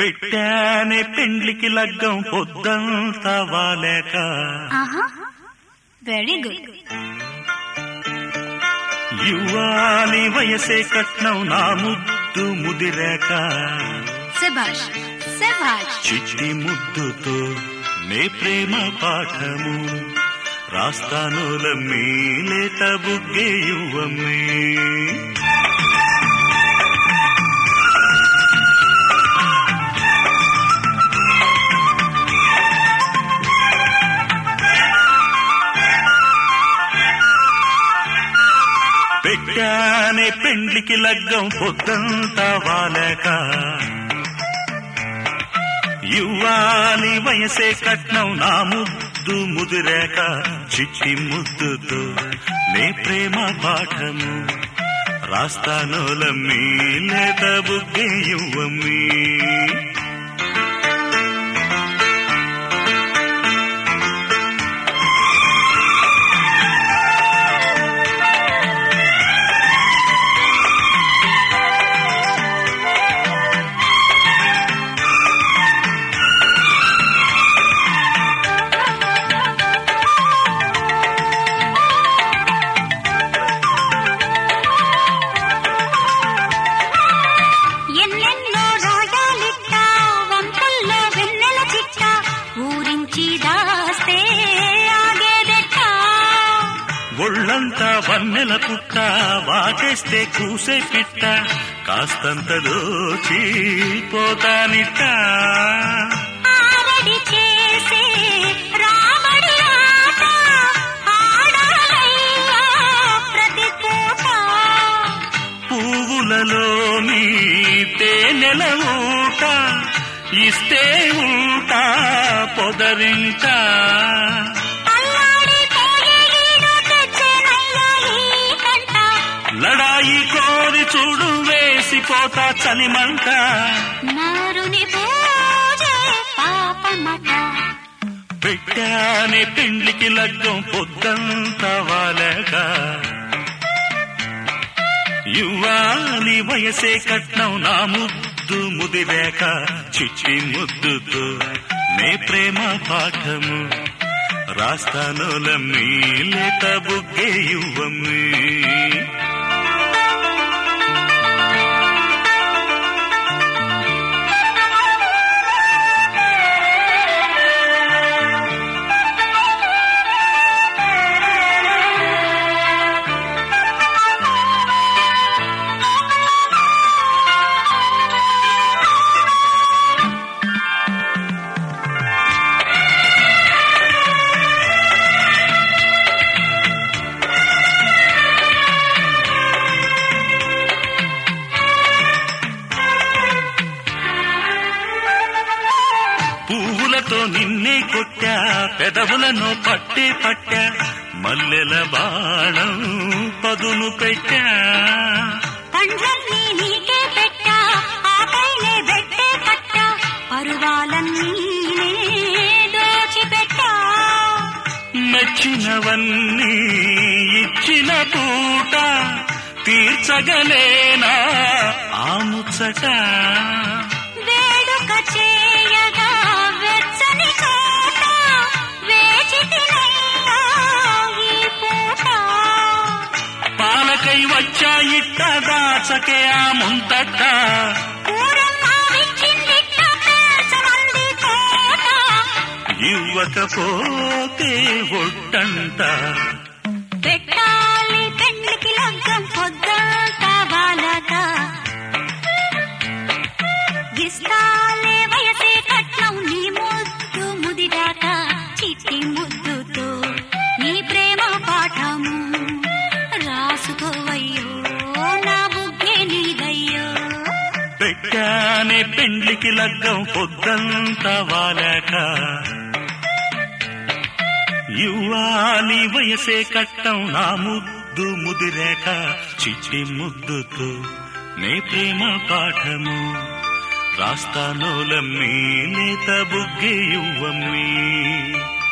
పెట్టానే పెండ్లికి లగ్గం పొద్దంతా వాలేక. Very good. యువాలి వయసే కట్నం నా ముద్దు ముదిరాక. శభాష్ శభాష్. చిట్టి ముద్దుతో నే ప్రేమ పాఠము రాస్తానోలమ్మి లేత బుగ్గే యువమ్మి. పెట్టానే పెండ్లికి లగ్గం పొద్దంతా వాలేక. యువాలి వయసే కట్నం నా ముద్దు ముదిరాక. చిట్టి ముద్దుతో నే ప్రేమ పాఠము రాస్తానోలమ్మి లేత బుగ్గే యువమ్మి. ఒళ్ళంతా వన్నెల పుట్ట వాటేస్తే కూసే పిట్ట కాస్తంత దోచి పోతానిట్ట. పువ్వులలోని తేనెల ఊట ఇస్తే ఉంటా పొదరింట. లడాయి కోరి చూడు వేసిపోతా చలిమంట. పెట్టానే పెండ్లికి లగ్గం పొద్దంతా వాలేక. యువాలి వయసే కట్నం నా ముద్దు ముదిరాక. చిట్టి ముద్దుతో నే ప్రేమ పాఠము రాస్తానోలమ్మి లేత బుగ్గే యువమ్మి. పువ్వులతో నిన్నే కొట్టా పెదవులను పట్టే పట్టా మల్లెల బాణం పదును పెట్టా. పండ్లన్నీ నీకే పెట్టా ఆపైనే పెట్టే కట్టా పరువాలన్నీ దోచిపెట్టా. మెచ్చినవన్నీ ఇచ్చిన పూట తీర్చగలేనా ఆ ముచ్చట. వేడుక చేయగా వెచ్చని చోట వేచితినయ్యా ఈ పూట. పాలకై వచ్చా ఇట్ట దాచకే ఆ ముంతట. ఇవ్వకపోతే ఒట్టంట. పెట్టాలి పెండ్లికి లగ్గం పొద్దంతా వాలక. ఇస్తాలే వయసే కట్నం నీ ముద్దు ముదిరాక. చిట్టి ముద్దుతో నీ ప్రేమ పాఠము రాసుకోవయ్యో నా బుగ్గే నీదయ్యో. పెట్టానే పెండ్లికి లగ్గం పొద్దంతా వాలాక. యువాలి వయసే కట్నం నా ముద్దు ముదిరాక. చిట్టి ముద్దుతో నే ప్రేమ పాఠము రాస్తానోలమ్మి లేత బుగ్గే యువమ్మి.